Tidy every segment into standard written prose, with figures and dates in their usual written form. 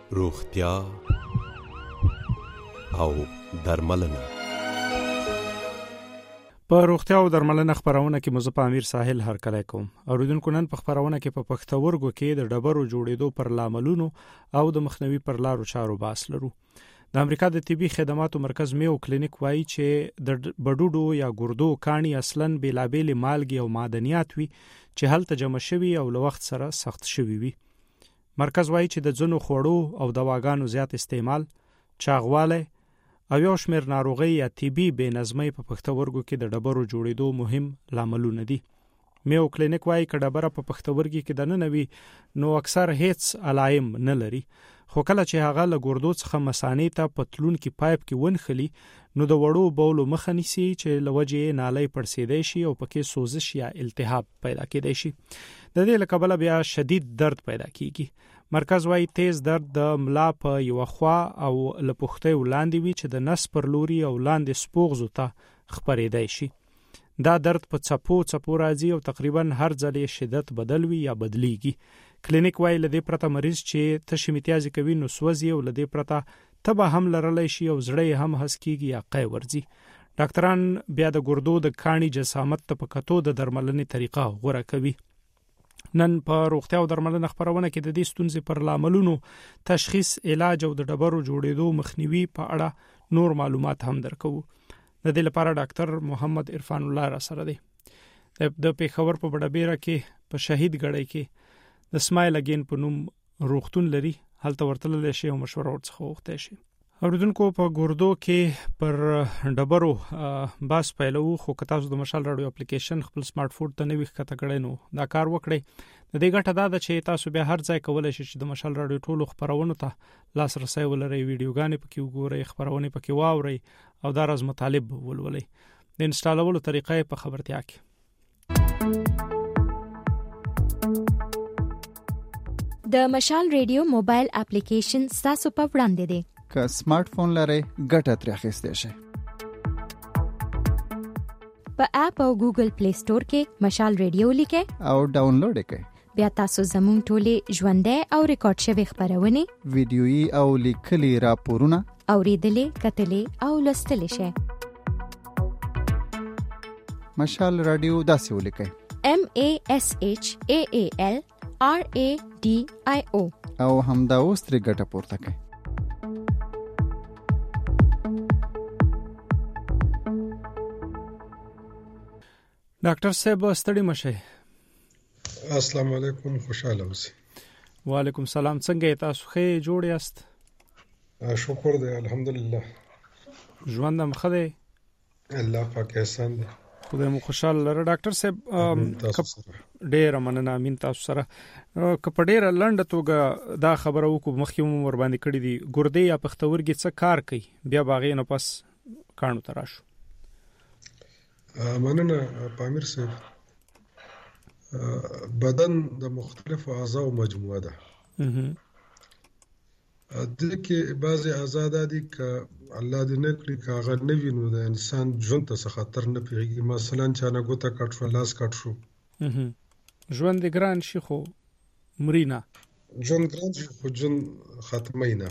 روغتیا او درملنه. په روغتیا او درملنه خبرونه کې مزه په امیر ساحل هرکلی کوم. اوریدونکو نن په خبرونه کې په پښتورګو کې د ډبرو جوړېدو پر لاملونو او د مخنیوي پر لارو چارو باس لرو. د امریکا د طبي خدماتو مرکز میو کلینیک وایي چې د بډوډو یا ګردو کانی اصلاً بیلابېل مالګې او معدنیات وي چې هلته جمع شوي او له وخت سره سخت شوي وي. مرکز وایي چې د ځینو خوړو او دواګانو زیات استعمال، چاغوالی او یو شمېر ناروغۍ یا طبي بې نظمۍ په پښتورګو کې د ډبرو جوړېدو مهم لاملونه دي. میو کلینیک وایي که ډبره په پښتورګي کې دننه وي نو اکثر هیڅ علائم نه لري، خو کله چې هغه له ګردو څخه مثانې ته په تلونکي پایپ کې ونښلي نو د وړو بولو مخه نیسي چې له وجې یې نالۍ پړسېدی شي او پکې سوزش یا التهاب پیدا کېدی شي. د دې له کبله بیا شدید درد پیدا کیږي. مرکز وایي تیز درد د ملا په یو خوا او له پښتۍ ولاندې وي چې د نس پر لوري او لاندې سپوغزو ته خپرېدی شي. دا درد په څپو راځي او تقریبا هر ځل یې شدت بدل وي یا بدلیږي. کلینیک وایي له دې پرته مریض چې تشې امتیازي کوي نو سوځي او له دې پرته تبه هم لرلی شي او زړه یې هم هس کېږي یا قی ورځي. ډاکټران بیا د ګردو د کاڼي جسامت ته په کتو د درملنې طریقه غوره کوي. نن په روغتیا او درملنه خبرونه کې د دې ستونزې پر لاملونو، تشخیص، علاج او د ډبرو جوړېدو مخنیوي په اړه نور معلومات هم درکو. د دې لپاره ډاکټر محمد عرفان الله را سره دی. د پیښور په بډابیره کې په شهید ګړی کې د سمایل اگین په نوم روغتون لري، هلته ورتللی شي او مشوره ورڅخه وغوښتی شي. اوریدونکو په ګردو کې پر ډبرو باس پیلو، خو که تاسو د مشال راډیو اپلیکیشن خپل سمارټ فون ته نوي ښکته کړئ نو دا کار وکړئ. د دې ګټه دا ده چې تاسو بیا هر ځای کولی شئ چې د مشال راډیو ټولو خبرونو ته لاسرسی ولرئ، ویډیوګانې پکې وګورئ، خبرونې پکې واورئ او دا راز مطالب ولولئ. د انسټالولو طریقه یې په خبرتیا کې. د مشال ریډیو موبایل اپلیکیشن ستاسو په وړاندې دی. که سمارټ فون لرئ ګټه ترې اخیستی شئ. په اپ او ګوګل پلی سٹور کې مشال ریډیو لیکئ او ډاونلوډ یې کړئ. بیا تاسو زموږ ټولې ژوندۍ او ریکارډ شوې خبرونه، ویډیويي او لیکلي راپورونه اوریدلې، کتلې او لوستلې شئ. مشال راډیو داسې ولیکئ: MASHAAL RADIO او همدا اوس ترې ګټه پورته کړئ. ډاکټر صاحب ستړي مشه. السلام علیکم، خوشاله اوسئ. وعلیکم السلام. څنګه تاسو؟ ښه جوړ یاست؟ شکر دی، الحمدلله. ژوند هم ښه دی، الله پاک احسان دی، خدای مو خوشاله لره. ډاکټر صاحب ډېر مننه. امین تاسو سره که په ډېره لنډه توګه دا خبره وکړو، مخکې مو ور باندې کړې دي، ګردې یا پښتورګي څه کار کوي، بیا باغې نه پس کاڼو ته راشو. مننه پامیر صاحب. بدن د مختلفو اعضاو مجموعه ده. د کې بعضی اعضا دي که الله دې نه کړي که هغه نه وي نو د انسان ژوند ته څه خطر نه پیږي. مثلا چا نه ګوته کټ شو، لاس کټ شو، ژوند دې ګران شي خو مري نه. ژوند ګران شي خو ژوند ختمي نه.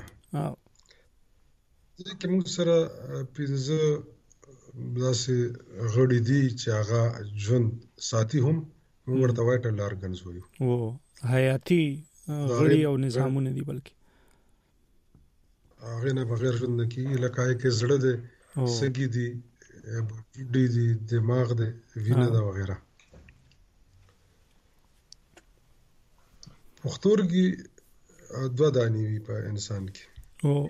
دې کې موږ سره 15 داسې غړي دي چې هغه ژوند ساتي، هم موږ ورته وایټل ارګنز وایو. او حیاتي غړي او نظامونه دي، بلکې هغه نه بغیر ژوند نه کیږي. لکه کې زړه دی، سږي دي، بډې دي، دماغ دی، وینه ده وغیره. پښتورګي 2 دانې وي په انسان کې.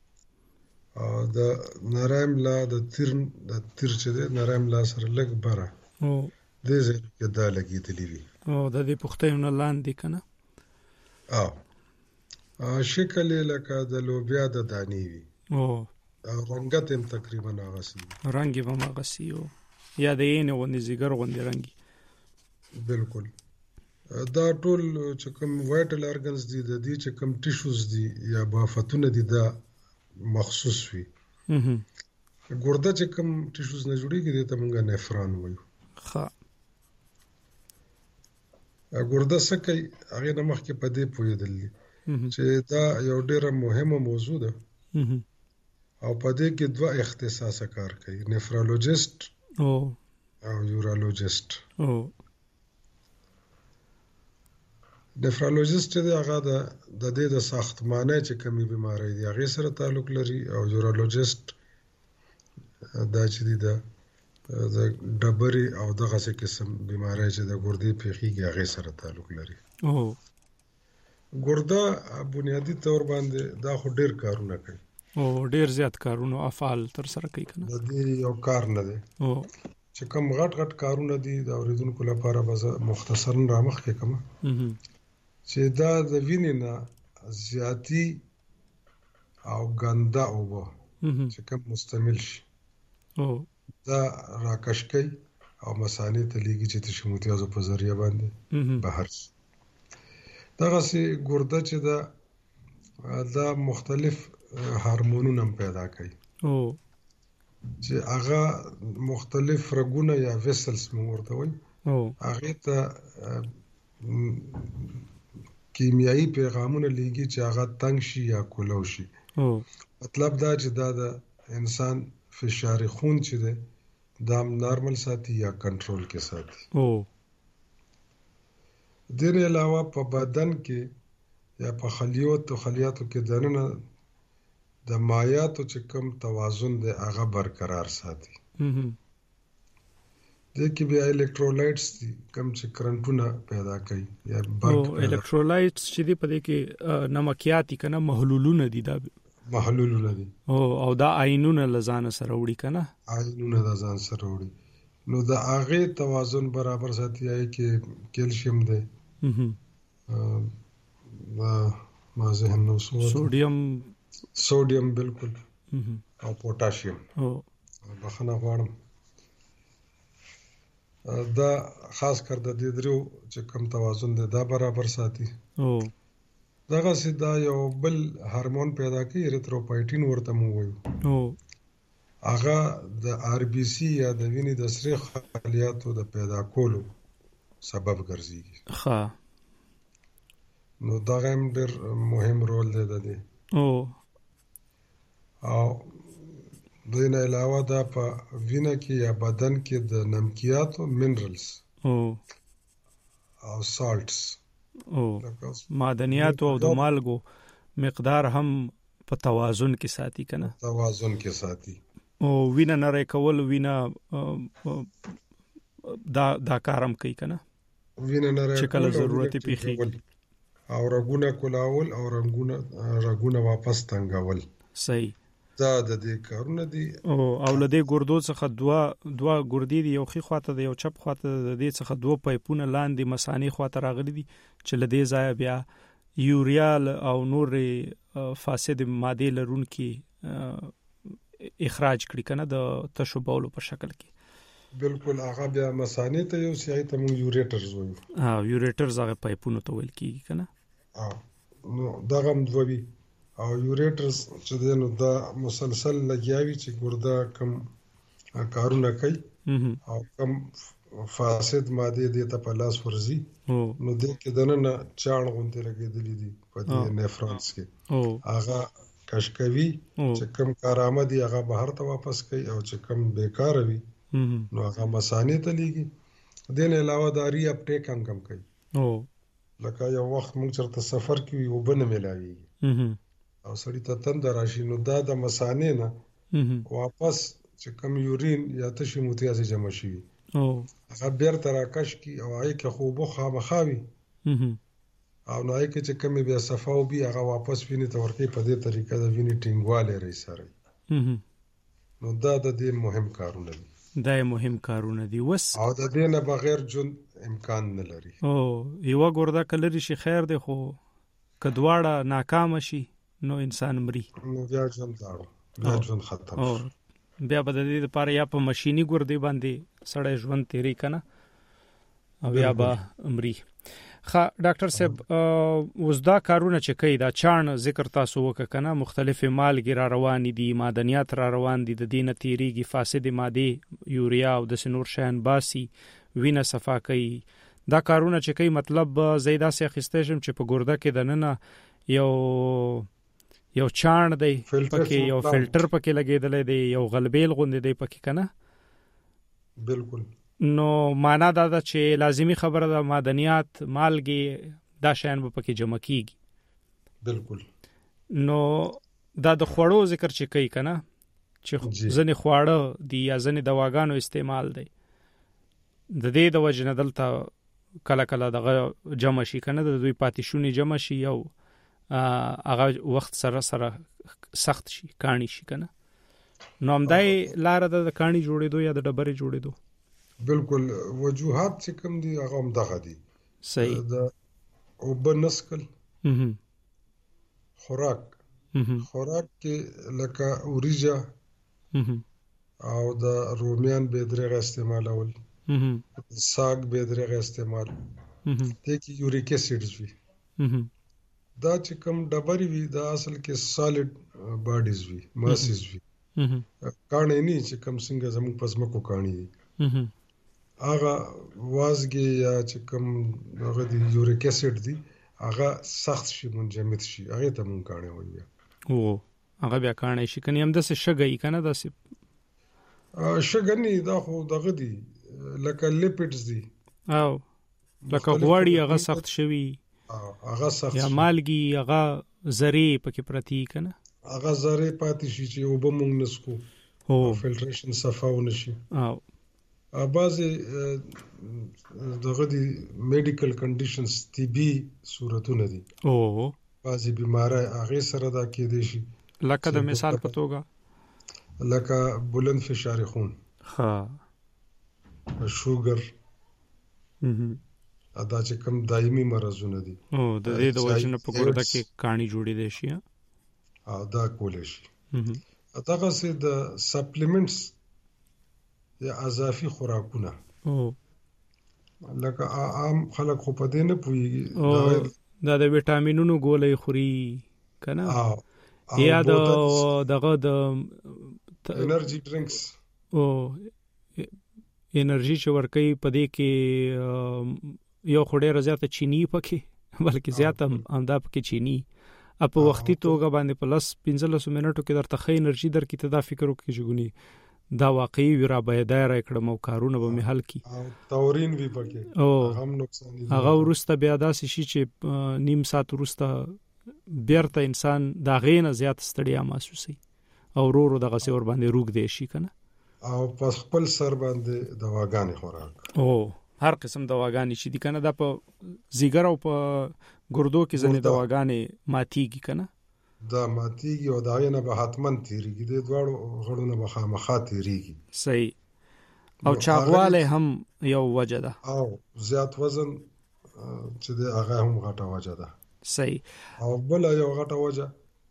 د نرم لا د تیر چې دی، نرم لا سره لږ بره دې ځای کې دا لګېدلې وي. د دې پښتیو نه لاندې که نه شکل یې لکه د لوبیا د دانې وي، او رنګت هم تقریبا هغسې وي، رنګ یې هم هغسې یا د یې غوندې زیګر غوندې رنګ. بالکل. دا ټول چې کوم وایټل ارګنز دي، د دې چې کوم ټیشوز دي یا بافتونه دي، دا مخصوص وي. ګرده چې کوم ټیشوز نه جوړیږي دې ته موږ نفران وایو. ګرده څه کوي؟ هغې نه مخکې په دې پوهېدل دي چې دا یو ډیره مهمه موضوع ده او په دې کې دوه اختصاصه کار کوي، نفرولوژیست او یورولوژیست. نفرولوژیست چې هغه د دې د ساختمانه چې کومي بیماری دي هغه سره تعلق لري، او یورولوژیست دا چې دی د ډبرې او دغه څه قسم بیماری چې د ګردې پیخیږي هغه سره تعلق لري. ګرده بنیادی طور باندې دا خو ډیر کارونه کوي ډیر زیات کارونه افعال تر سره کوي کنه. د دې یو کار نه دی چې کوم غټ غټ کارونه دي د اوریدونکو لپاره به مختصرا رامخ کې کوم چې دا د وینې نه زیاتی او ګنده اوبه چې کوم مستعمل شي دا راکش کوي او مثانې ته لیږي چې تشموتیازو په ذریعہ باندې بهر شي. دغه سي ګرده چې دا مختلف هورمونونه پیدا کوي چې هغه مختلف رګونه یا ویسلز ورته وایي، هغه ته کیمیاوي پیغامونه لیږي چې هغه تنگ شي یا کولو شي. مطلب دا چې دا د انسان فشار خون چې ده دا نارمل ساتي یا کنټرول کې ساتي. دین علاوه په بدن کې یا په خلیاتو کې دننه د مایعاتو چې کوم توازن دی هغه برقرار ساتي. د کې بیا الکترولایټس دي کوم چې کرنټونه پیدا کوي یا الکترولایټس چې دی په دې کې نمکیاتي کنه محلولونه دي، دا محلولونه دي او دا آینونه لزان سره وړي کنه، آینونه د ځان سره وړي، نو د هغه توازن برابر ساتي. هي کې کیلشیم دی ما ذهن نو سوډیم بالکل او پوتاشیم بخنه غواړم دا خاص کر د دې درو چې کوم توازن دی دا برابر ساتي. دغه سیدا یو بل هورمون پیدا کوي اریتروپایټین ورته مو وایو، هغه د آر بي سي یا د وینې د سری خلیاتو د پیدا کولو سبب ګرځي. نو دا هم ډېر مهم رول دی د دې. او دینه علاوه دا په وینه کې یا بدن کې د نمکیاتو منرالز او سالټس معدنیات او د مالګو مقدار هم په توازن کې ساتي کنه، توازن کې ساتي. او وینه نری کول وینه دا کارم کوي کنه، وینه نری چې کله ضرورت پیښیږي او رګونه کولاول او رګونه واپس تنګول. صحیح، دا د دې کارونه دي. او لدې ګردو څخه دوا ګردې دي، یو خي خواته د یو چپ خواته د دې څخه دوه پایپونه لاندې مثانې خواته راغلي دي چې لدې ځای بیا یوریا او نور فاسد ماده لرونکي اخراج کړي کنه د تشو بولو په شکل کې. بالکل هغه بیا مثانې ته یو سیای ته مون یوریټرز وایو. یوریټرز هغه پایپونه ته ویل کیږي کنه. نو دغه دوی او یوریټرز چې دنو دا مسلسل لګیاوي چې ګرده کم کارونه کوي او کم فاسد ماده دې ته په لاس ورزي، نو دې کې دنه چاڼ غونډه لګېدلې دي په دې نفرونز کې، هغه کشکوي چې کم کارامه دي هغه بهر ته واپس کوي او چې کم بیکار وي نو هغه مسانې ته لیږي. دین علاوه داری اپټیک هم کم کوي. لکه یو وخت موږ چرته سفر کې یو بنه ملاوي او سړی ته تند راشي، نو دا د مسانې نه واپس چې کم یورین یا تشي موتیازي جمع شي هغه بیرته راکش کی او هغه کې خوبو خامخاوي او نه کې چې کم بیا صفاو بي هغه واپس ویني ته ورکې په دې طریقه د ویني ټینګواله رې سره. نو دا د دې مهم کارونه دي. دا مهم کارونه دي وس او د دې نه بغیر جون امکان نه لري. یو ګوردا کلری شي خیر دی، خو کدواړه ناکام شي نو انسان مري، نو بیا ژوند ختم. بیا به د دې لپاره یا په ماشيني ګردې باندې سړی ژوند تیری کنه او یا به مري. ډاکټر صاحب وزدا کارونه چې کوي دا چاڼ ذکر تاسو وکړه کنه، مختلفه مالګې را روان دي، معدنیات را روان دي، د دینه تیریږي، فاسد ماده یوریا او د سنور شین باسي، وینه صفا کوي. دا کارونه چې کوي مطلب زیاده سي خستېشم چې په ګرده کې د ننه یو چاڼ دی پکې یو فلټر پکې لګیدل دی یو غلبیل غوندې دی پکې کنه بالکل نو معنا دا ده چې لازمی خبره ده معدنیات مالګي دا شین به پکې جمع کیږي بالکل نو دا د خوړو ذکر چې کوي کنه چې ځنې خواړه دی یا ځنې دواګانو استعمال دی د دې د وجنه دلته کله کله دغه جمع شي کنه د دوی پاتې شونی جمع شي یو هغه وخت سره سخت شي کانی شي کنه نو همدای لار د کانی جوړېدو یا د ډبرې جوړېدو بالکل وجوهات چې کوم دي هغه هم دغه دي صحیح د وبنسکل خوراک کې لکه اوریجا او د رومیان بېدرغه استعمالول ساګ بېدرغه استعمال دې کې یوریک اسیډز وي دا چې کوم ډبرې وي دا اصل کې سالډ باډیز وي ماسز وي کانې نه چې کوم څنګه زموږ پزمکو کانې دي هغه وازګي یا چې کوم هغه د یوریک اسید دي هغه سخت شي منجمد شي هغه ته مونږ کانې وایو او هغه بیا کانې شي کني هم د څه شګي کنه د څه شګنی دا خو دغه دي لکه لیپټس دي او لکه غوړی هغه سخت شوی هغه سخت یا مالګي هغه زری پکې پرتی کنه هغه زری پاتې شي چې وب مونږ نسکو هو فلټریشن صفاونه شي او بعضی دغه دي میډیکل کنډیشنز طبي صورتونه دي او بعضی بیماری هغه سره دا کې دي شي لکه د مثال په توګه لکه بلند فشار خون ها شوګر ادا چې کوم دایمي مرزونه دي او د دې د وجنه په ګرده کې کانی جوړې دي شي او دا کول شي دغه سي د سپلیمنټس یا اضافي خوراکونه او لکه عام خلک خو په دې نه پويږي دا د وټامینونو ګولې خوري کنه یا دغه د انرژي ډرینکس او انرژي چې ورکي په دې کې یو خډه زیاته چینی پکې بلکې زیاته همدا پکې چینی په وختي توګه باندې پلس 15 منټو کې درته خې انرژي درکې ته دا فکر وکړي چې ګونی دا واقعي ورا باید را کړم او کارونه به مې حل کی تورین وی پکې هم نقصان دي هغه ورسته بیا داسې شي چې نیم ساعت ورسته بیرته انسان دا غینه زیات ستړیا محسوسي او ورو دغه څور باندې روغ دی شي کنه او په خپل سر باندې دواګانې خوراک او هر قسم دواګانې چې دي کنه دا په زیګر او په ګردو کې ځنې دواګانې ماتيږي کنه دا ماتيږي او دا نه به حتمن تیریږي د دوړو غړونه به خامخا تیریږي صحیح او چاغواله هم یو وجه ده او زیات وزن چې د هغه هم غټه وجه ده صحیح او بل یو غټه وجه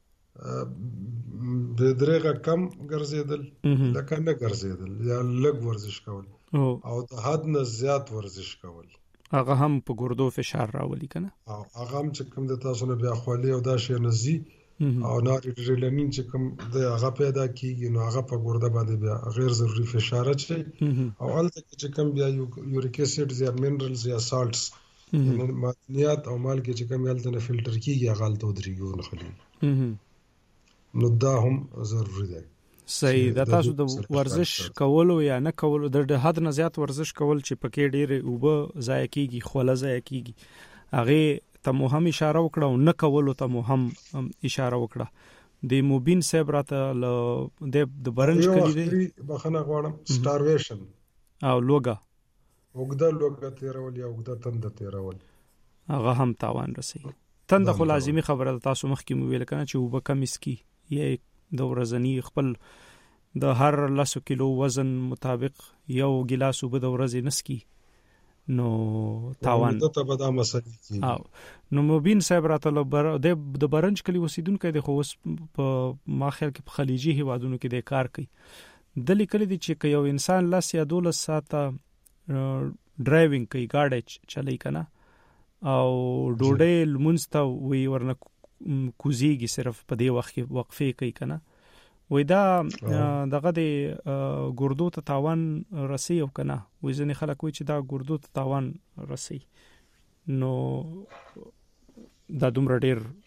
د درېغه کم ګرځیدل لکه نه ګرځیدل یا لږ ورزش کول او د حد نه زیات ورزش کول هغه هم په ګردو فشار راولي کنه او هغه هم چې کوم د تاسو نه بیا خولي او دا شی نزي او ناریډریلامین چې کوم د هغه پیدا کیږي نو هغه په ګرده باندې بیا غیر ضروري فشار اچي او الته چې کوم بیا یوریک اسید یا منرالز یا سالټس معدنیات او مالګې چې کوم الته نه فلټر کیږي هغه الته درېږي نه خلي نو دا هم ضروری دی صحیح دا تاسو د ورزش کولو یا نه کولو د حد نه زیات ورزش کول چې پکې ډېر اوبه ضایع کیږي خوله ضایع کیږي هغه ته مو هم اشاره وکړه او نه کولو ته مو هم اشاره وکړه د موبین صاحب راته د برنج کلی دی بخنه غواړم سټارویشن او لوګه وګدا تیرول یا وګدا تند تیرول هغه هم تاوان رسي تند خو لازمی خبره تاسو مخکې مو ویل کنه چې وب کم اسکی یا د ورځنی خپل د هر 10 کیلو وزن مطابق یو ګلاس وب د ورځې نسکی نو تاوان ته به دا مسلې او نو مبین صاحب راته د برنج کلی وسیدونکو د خو په ما خیال کې په خلیجي هیوادونو کې د کار کوي د لیکل دي چې یو انسان لاس یا 12 ساعته ډرایوینګ کوي گاډي چلای کنه او ډوډۍ لمونسته وی ورنه کوزيږي صرف په دې وخت کې وقفه کوي کنه وې دا دغه د ګردو ته تاوان رسي او کنه وې ځنې خلک وې چې دا ګردو ته تاوان رسي نو دا دومره ډېر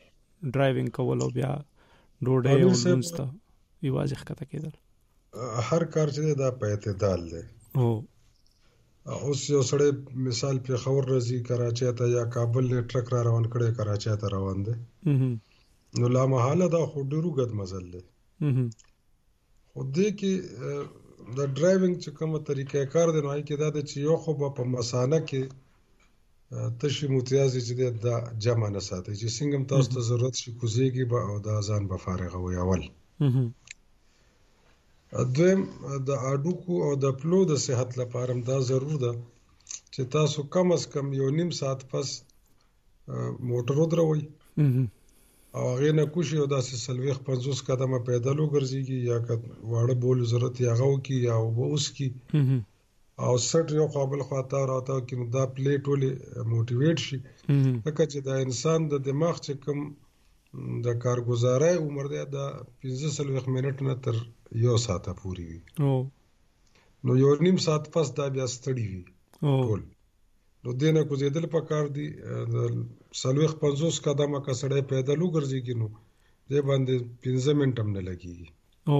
ډرایوینګ کول او بیا ډوډۍ او لونسته یوازې ښکته کېدل. هر کار چې دا په اعتدال دی. اوس یو سړی مثال پیښور راځي کراچۍ ته یا کابل له ټرک را روان کړي کراچۍ ته روان دی نو لا محاله دا خو ډیرو غد مزل دی. خو دې کې د ډرایوینګ چې کومه طریقه کار دی نو هي کې دا چې یو خو په مسانه کې تشي متیازي چې دا جمع نه ساتي چې څنګه تاسو ته ضرورت شي کوزيږي به او دا ځان به فارغ وي اول. دویم د اډوکو او د پلو د صحت لپاره دا ضرور ده چې تاسو کم از کم یو نیم ساعت پس موټر ودروي او هغه نه کوشي او داسې 40-50 قدمه پیدل وګرځيږي یا واړه بول ضرورت یا غو کی یا اوس کی او سټ یو قابل خاطر راته کې دا پلیټ ولې موټیویټ شي لکه چې دا انسان د دماغ چې کوم د کارګزارۍ عمر دی دا 15 منټ نه تر یو ساعت پورې وي نو یو نیم ساعت پس دا بیا ستړي وي ټول نو دینه کوزیدل پکار دي 40-50 قدمه کا سړی پیدل وګرځي نو دې باندې 15 منټ هم نه لګي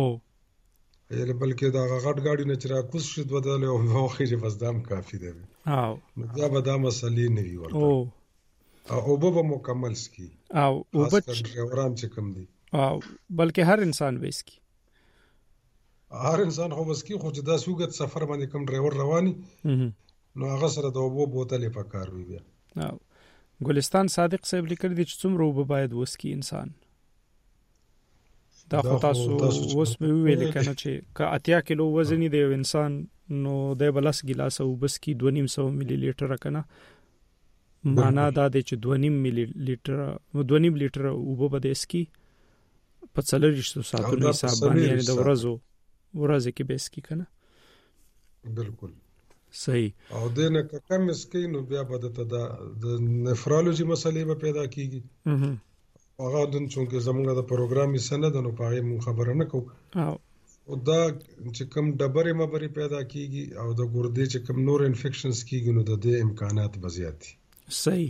یله بلکې دا غټ گاډي نه چر کوس شي بدل او واخې چې بس دام کافي دی نو دا به دا مسلې نه وي ورته او به مکمل سکی او به ډرایوران چې کم دي او بلکې هر انسان وېسکی هر انسان خو بس کی خو چې دا سوګت سفر باندې کم ډرایور رواني نو هغه سره د اوبو بوتلې په کار وي بیا. ګلستان صادق صاحب لیکل دي چې څومره اوبه باید وسکي انسان دا خو تاسو اوس مې ویل کنه چې که 80 کیلو وزن دی یو انسان نو د بلس ګلاس او بس کی 2.5 ملي لیټر کنه معنا دا دی چې 2.5 ملي لیټر 2.5 لیټر اوبه بده اسکی په 40 ساعتونو حساب باندې یعنی د ورځې کې به اسکی کنه بالکل صحیح. او دنه کم اسکی نو بیا به د نفرولوژي مسلې به پیدا کیږي هغه د چونکه زموږ د پروګرام یې سند نو پاره مون خبره نه کو او دا چې کم ډبرې مبرې پیدا کیږي او د ګردې چې کم نور انفیکشنز کیږي نو د دې امکانات بزیات دي. صحیح.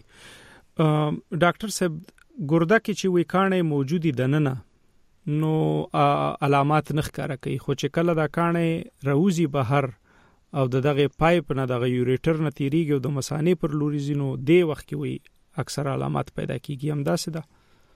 ډاکټر صاحب ګرده کې چې وکانې موجودي دننه نو علامات نه ښکارا کوي خو چې کله دا کانې راوزی بهر او دغه پایپ نه دغه یوریټر نه تیریږي او د مثانې پر لوري زینو دی وخت کې وي اکثر علامات پیدا کیږي هم داسې ده.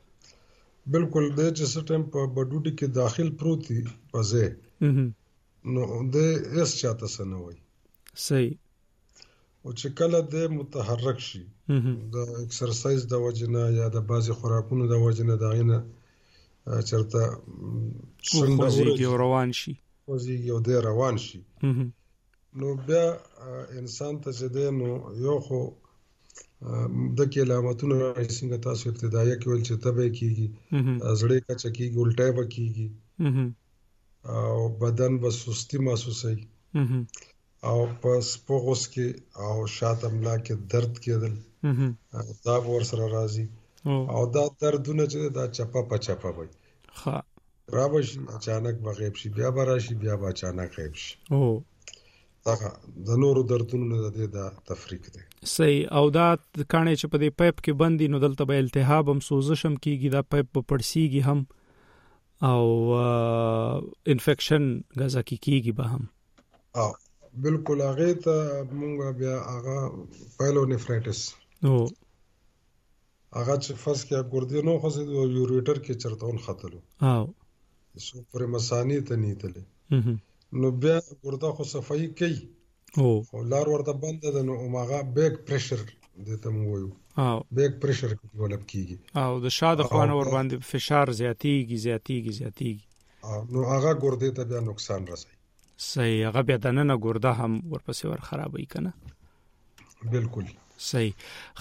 بالکل د چې سټم په بډوډي کې داخل پروتي پځه نو د اس چاته سنوي صحیح. او چې کله د متحرک شي د ایکسرسایز د وجنه یا د بازي خوراکونو د وجنه داینه چرته څنګه روان شي وزي یو د روان شي نو بیا انسان ته چې ده نو یو خو د کې علامتونه څنګه تاسو ابتدایي کې ول چې تبه کیږي زړه کچ کیږي الټه به کیږي او بدن به سستی محسوسي او پس پوغوس کې او شاته ملا کې درد کېدل دا ور سره راځي او دا دردونه چې دا چپا پچپا وي ها راوش اچانک بغیب شي بیا براشي بیا با اچانک غیب شي هغه د نورو دردونو نه د تفریق دی. صحیح. او دا کانه چې په دې پایپ کې بندي نو دلته به التهاب هم سوزش هم کیږي دا پایپ په پړسیږي هم او انفیکشن غزا کیږي به هم بالکل هغه ته مونږ بیا هغه پایلونیفرایټس هغه چې فرض کې ګردې نو خو د یوریټر کې چرتون خطلو سو پر مسانی ته نیتله نو بیا ګرده خو صفائی کوي او لار ورته بند ده نو هغه بیک پریشر دته مو وایو بیک پریشر ډیولپ کیږي او د شاده خوانه ور باندې فشار زیاتیږي نو هغه ګردې ته بیا نقصان رسي. صحیح. هغه بیا دنه ګرده هم ورپسې ور خرابوي کنه. بالکل صحیح.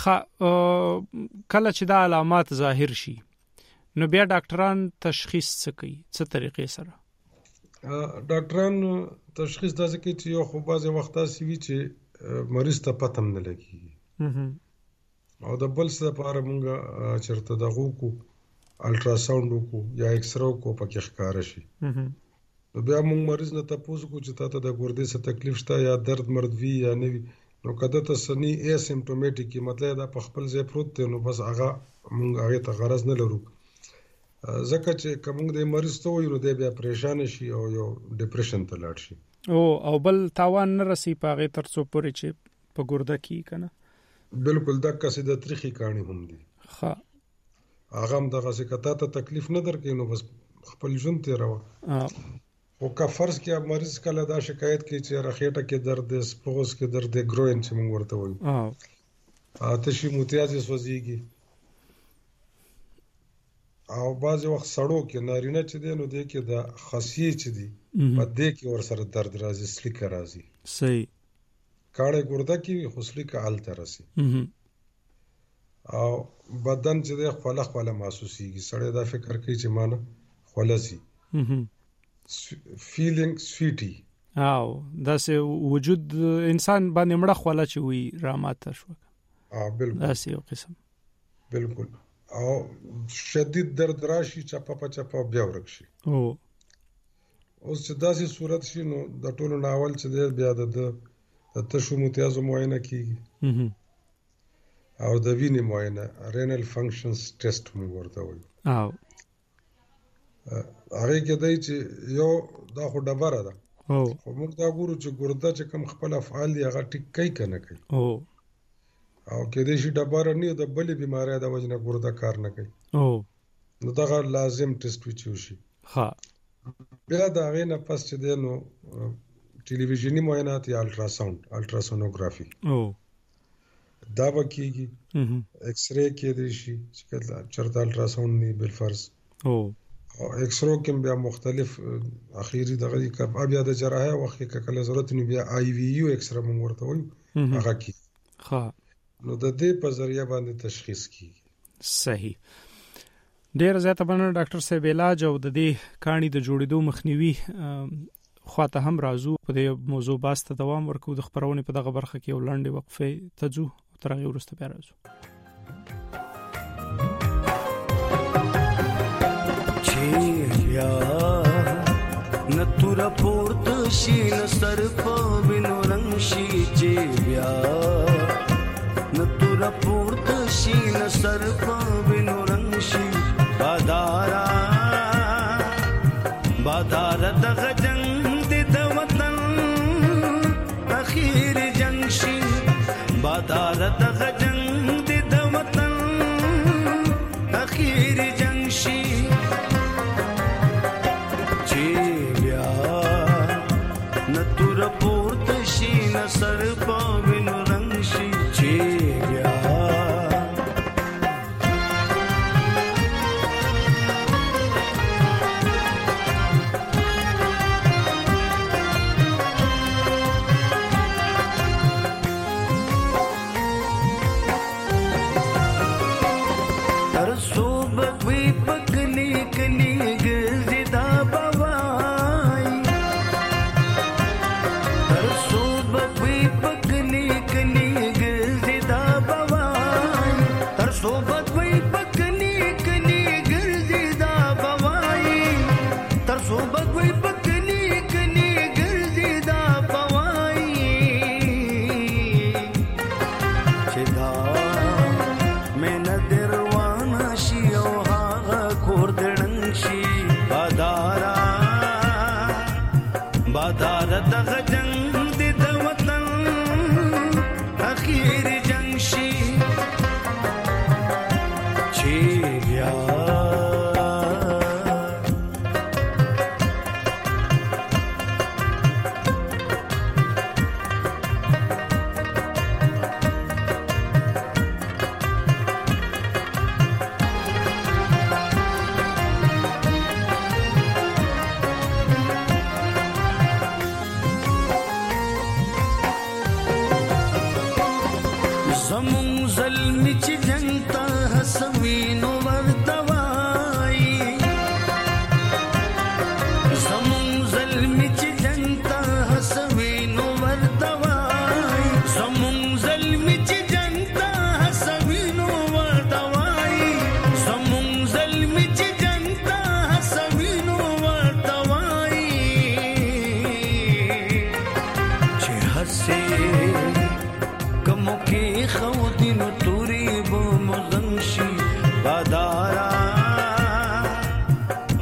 کله چې دا علامات ظاهر شي نو بیا ډاکټران تشخیص څه کوي څه طریقې سره؟ ډاکټران تشخیص داسې کوي چې یو خو بعضې وخت داسې وي چې مریض ته پته هم نه لګېږي او د بل څه لپاره مونږ چېرته دغه وکړو الټراساونډ وکړو یا ایکسره وکړو پکې ښکاره شي نو بیا مونږ مریض نه تپوس وکړو چې تا ته د ګردې څه تکلیف شته یا درد مرد وي یا نه وي نو که دته سني اسیمپټومیټیک مطلب دا په خپل ځای پروت دی نو بس هغه مونږ هغې ته غرض نه لرو ځکه چې کوم د مریض ته وي نو د بیا پریشان شي او یو ډیپریشن ته لاړ شي او بل تاوان نه رسی پاغه ترڅو پورې چې په ګرده کې کنه بالکل د قصیده تاریخي کہانی هم دي ها هغه هم دغه څه کته ته تکلیف نه درکې نو بس خپل ژوند تیروا او کا فرض کې مریض کله دا شکایت کوي چې رخېټه کې درد دی سپوږ کې درد دی ګروین چې موږ ورته وایو آتشي متیازې سوځيږي او بعض وخت سړو کې نارینه چې دی نو د کې د خاصیت چې دی په دې کې ور سره درد راځي سلیک راځي صحیح کاړه ګرده کې خصلي کا حل ترسي او بدن چې د خپل محسوسيږي سړی دا فکر کوي چې مانه خلصي فیلینګ سویټي او دا سه وجود انسان باندې مړه خلا چې وي راماته شو بالکل دا سه یو قسم بالکل او شدید درد راشي چپا بیا ورکشي اوس چې داسې صورت شي نو د ټولو ناول چې دی بیا د تشو متیازو معاینه کیږي او د وینې معاینه رینل فنکشنز ټیسټ موږ ورته وایو هغه کې دی چې یو دا خو ډبره ده خو موږ دا ګورو چې ګرده چې کوم خپل افعال دی هغه ټیک کوي کنه کوي او کې دې شي ډبره نه د بلې بیماری د وجنه ګرده کار نه کوي نو دا لازم ټیسټ وچوشي ها بیا دا غینه پس چې دی نو ټلویزیونی معاینات یا الټراسونوګرافي دا وکیږي ایکس ری کې دی شي چې چرته الټراساوند نه بل فرض او ایکس رو کې بیا مختلف اخیری دغه بیا د جراحه وخت کې کله ضرورت نه بیا آی وی یو ایکس را موږ ورته وایو هغه کې ها نو د دې په ذریعہ باندې تشخیص کیږي صحیح ډیر زیاته باندې ډاکټر صاحب علاج او د دې کہانی د جوړېدو مخنیوي خواته هم راځو په دې موضوع باسته دوام ورکو د خبرونه په دغه برخه کې ولنډې وقفه تجو تر هغه وروسته بیا راځو چې بیا نتور پورت شي نصر په وینو رنگ شي چې بیا نتور پورت شي نصر په وینو رنگ شي بادار دغه جنگ د وطن اخیر جنگ شي بادار دغه جنگ د وطن اخیر جنگ شي چې بیا نتور پورت شي نصر په وینو رنگ شي چې بیا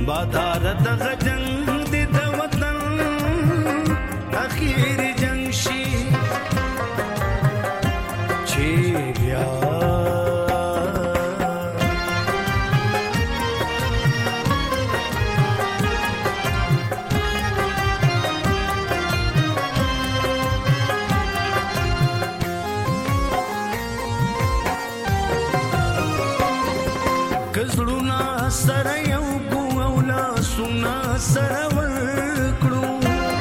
بادار دغه جنگ د وطن اخیر جنگ شي چې بیا کزړونا سره یو ګو اولا سنا سره ورکړو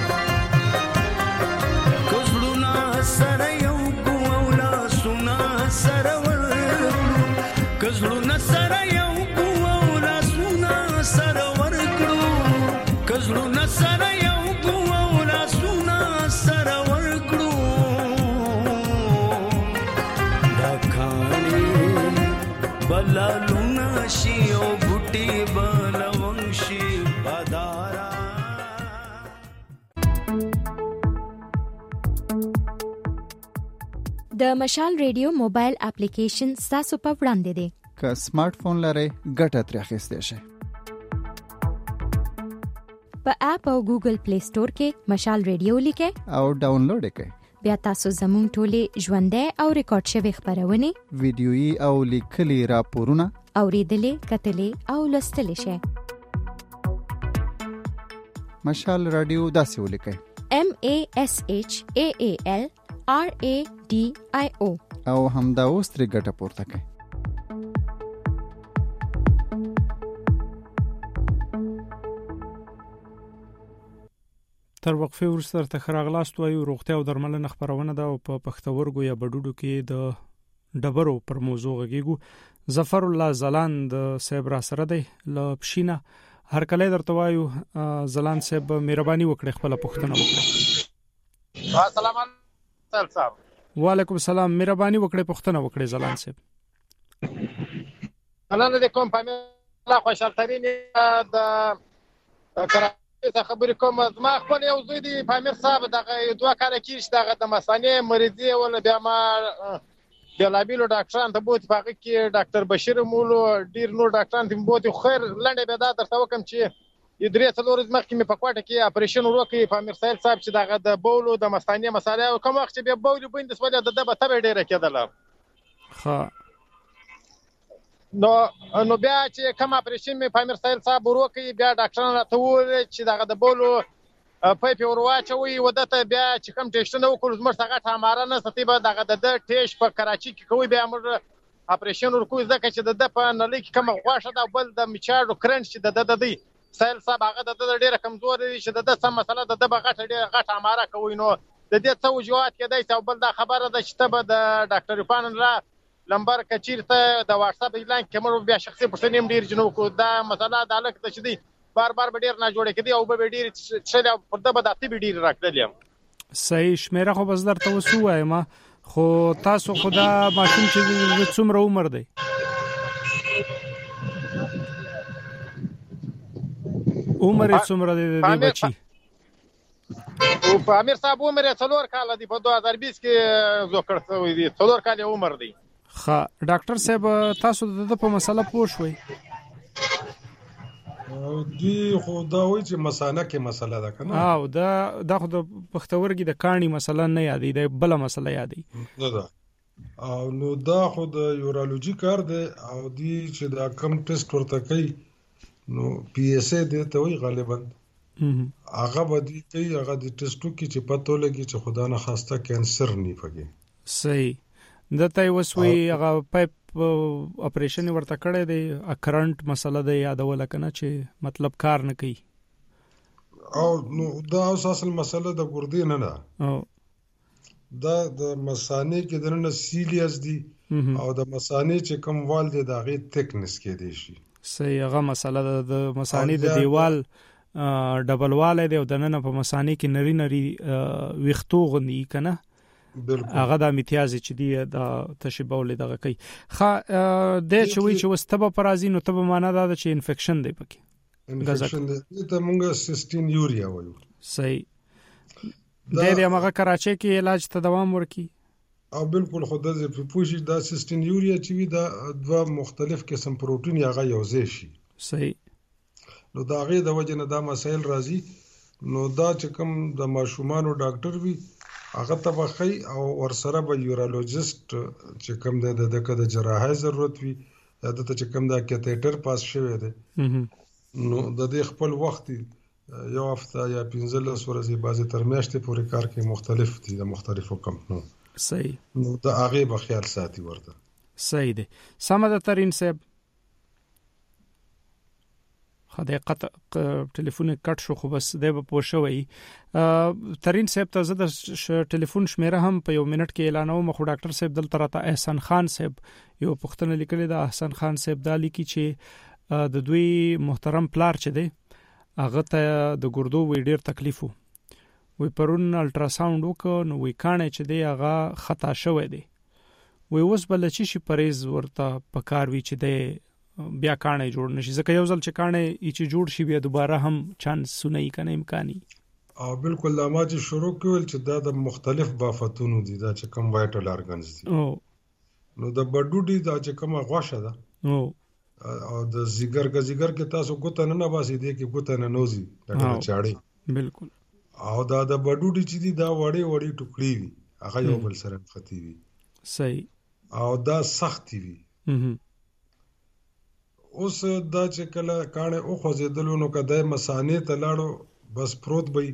کزړونا سره یو ګو اولا سنا سره ورکړو کزړونا سره یو ګو اولا سنا سره ورکړو کزړونا سره یو ګو اولا سنا سره ورکړو دا کانی بلالو شي او بوټي بلون شي بادارا د مشال ریډیو موبایل اپلیکیشن تاسو په وړاندې دی که سمارټ فون لرئ ګټه ترې اخیستی شئ په اپ او ګوګل پلی سٹور کې مشال ریډیو لیکئ او ډاونلوډ یې کړئ بیا تاسو زموږ ټولې ژوندۍ او ریکارډ شوی خبرونه ویډیويي او لیکلي راپورونه اوریدلې کتلې او لوستلې شئ مشال رادیو داسې ولیکئ MASHAALRADIO او همدا اوس ترې ګټه پورته کړئ تر وقفه وروسته تر خراغلاست وایو روغتیا او درملنه خبرونه ده او په پښتورګو یا بډوډو کې د ډبرو پر موضوع غږیږو ظفر الله زلاند صاحب را سره دی ل پښینه هر کله درته وایو زلاند صاحب مهرباني وکړئ خپل پوښتنه وکړئ السلام علیکم صاحب وعلیکم السلام مهرباني وکړئ پوښتنه وکړئ زلاند صاحب السلام علیکم الله خوشالترین د ته خبرې کوم ما خپل یو زوی دی پامیر صاحب دغه دوه کال کېږي دغه د مثانې مریضي ولا بیا ما بلابیلو ډاکټران ته بوت پاګه کې ډاکټر بشیر مولو ډیر نور ډاکټران ته بوت خیر لنډه به دا درته وکم چې ادري څلور ورځې مخکې مې په کوټه کې اپریشن وکړ پامیر صاحب چې دغه د بولو د مثانې مساله او کوم وخت چې به بولو بند سوال د به تبه ډیره کېدل ها نو بیا چې کوم اپریشن مې پامیر صاحب وکړ بیا ډاکټران راته وویل چې دغه د بولو پایپ ورواچوي ودته بیا چې کوم ټیسټونه وکړو زموږ څنګه ټاماره نه ستې به دغه د ټیسټ په کراچي کې کوي بیا موږ اپریشن ورکوي ځکه چې د په نلۍ کې کوم غواشه دا بل د میچاړو کرنټ چې د دی سایل صاحب هغه د ډیره کمزور دي چې د سم مسله د بغټ ډیره غټ اماره کوي نو د دې څه وجوهات کېدای چې بل دا خبره ده چې ته به د ډاکټر یوپان را لمبر کچیرته د واتس اپ اعلان کې موږ بیا شخصي پوښتنې ډیر جنو کو دا مسله د الک ته چې دی بار به ډیر نه جوړ کړي او به ډیر چې په دغه د اتی ډیر راکړل صحیح شمیره خو بس درته وسو وایم خو تاسو خدا ماشوم چې څومره عمر دی عمر څومره دی بچي او په امیر صاحب عمر 4 کال دی په 2020 کې زوکړ شوی دی 4 کال عمر دی ښه ډاکټر صاحب تاسو د په مسله پوه شوي دی خو دا وایي چې مسانه کې مسله ده کنه او دا خو د پښتورګي د کاڼي مسله نه یادې د بل مسله یادې نه ده او نو دا خو د یورولوژي کار دی او دی چې دا کم ټیسټ ورته کوي نو پی ایس ای دی ته وی غالبا هغه به دی کوي هغه د ټیسټو کې چې پته لګي چې خدا نه خواسته کینسر نه پګي صحیح دته وسوي هغه پایپ اپریشن ورته کړی دی کرنٹ مسله دی یادول کنه چې مطلب کار نه کوي او نو دا اصل مسله د ګردې نه ده او دا د مثانې کې دنه سیلیس دی او د مثانې چې کوم وال دی دا غي تکنس کې دی شي صحیح هغه مسله د مثانې د دیوال ډبل واله دی او د نن په مثانې کې نری ویختو غنی کنه هغه د امتیازي چې دی د تشبوه دغه کوي خا د چوي چې وستبه پرازي نو تبه معنا دا چې انفیکشن دی پکې انفیکشن دی ته مونږه سیستین یوریا وایو صحیح د دې هغه کراچي کې علاج ته دوام ورکي او بالکل خود د پوښي دا سیستین یوریا چې وي دا دوه مختلف قسم پروتین هغه یوځای شي صحیح نو دا غي د وجه نه دا مسایل راځي. نو دا چې کوم د ماشومانو ډاکټر وي هغه ته بخي او ورسره به یورولوژیست چې کوم د جراحي ضرورت وي یا د چې کوم دا کیتیټر پاس شوی دی نو د دې خپل وخت یو هفته یا 15 ورځې بعضې تر میاشتې پورې کار کې مختلف دي د مختلفو کمپنو. صحیح. نو د هغې به خیال ساتي ورته. صحیح دی. سمه ده ترین صاحب. خدای قطع ټلیفون کټ شو خو بس دی به پوه شوی. ترین صاحب ته زه د ټلیفون شمیره هم په 1 منټ کې اعلانوم. خو ډاکټر صاحب دلته راته احسان خان صاحب یو پوښتنه لیکلې ده. احسان خان صاحب دا لیکي چې د دوی محترم پلار چې دی هغه ته د ګردو وی ډیر تکلیف وي پرون الټراساوند وکړ نو وی کانه چې دی هغه خطا شوی دی. وی اوس بل چې پریز ورته پکار وی چې دی بیا کانه جوړ نشي ځکه یو ځل چې کانه چې جوړ شي بیا دوباره هم چانس سنئی کنه امکاني. او بالکل دا ما چې شروع کول چې دا د مختلف بافتونو دي دا چې کوم وایټل ارګنز دي. نو د بډوډي دا چې کومه غوښه ده او د زیګر کې تاسو ګوت نه باسي دي کې ګوت نه نوزي دا چاړي. بالکل. او دا د بډوډي چې دي دا وړي ټوکړي وي هغه یو بل سره ختی وي. صحیح. او دا سخت وي. اوس دا چې کله کانه او خوځیدلو نو کده مسانې ته لاړو بس پروت وي.